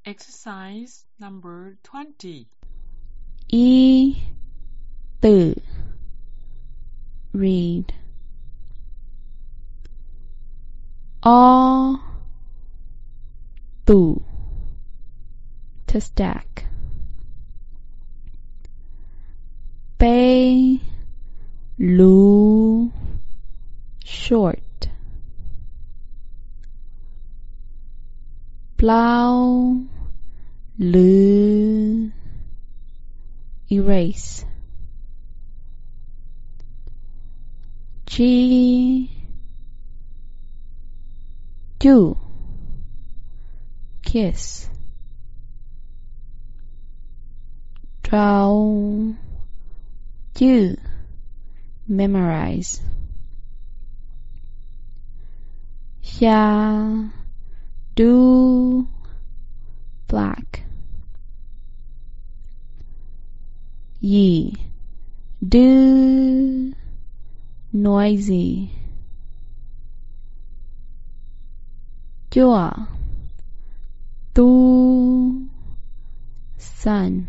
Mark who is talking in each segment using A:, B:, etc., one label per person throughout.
A: Exercise number 20.
B: Y, tự, read. O, tủ, to stack. Bay, lu, short. Plow, lư, erase. G, do, kiss. Draw, do, memorize. Ya, do, black. Ye, do, noisy. Jua, tu, sun.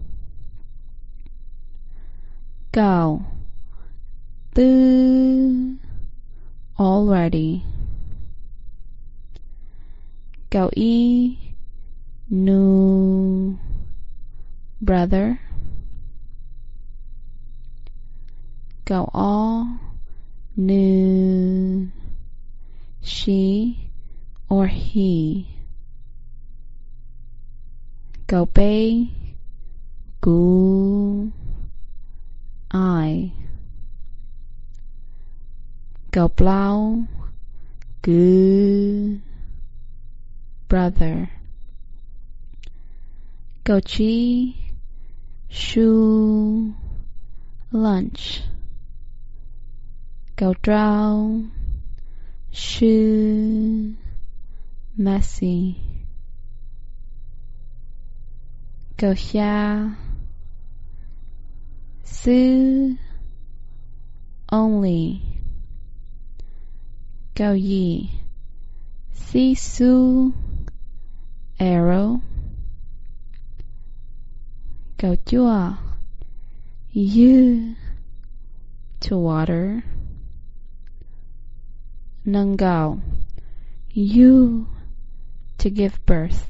B: Go, tư, already. Go e, nu, brother. Go all, nu, she or he. Go bay, gu, I. Go blau, gu, brother. Go chi, shu, lunch. Go drow, shu, messy. Go hia, su, only. Go ye, si su, arrow. Go jua, you, to water. Nungao, you, to give birth.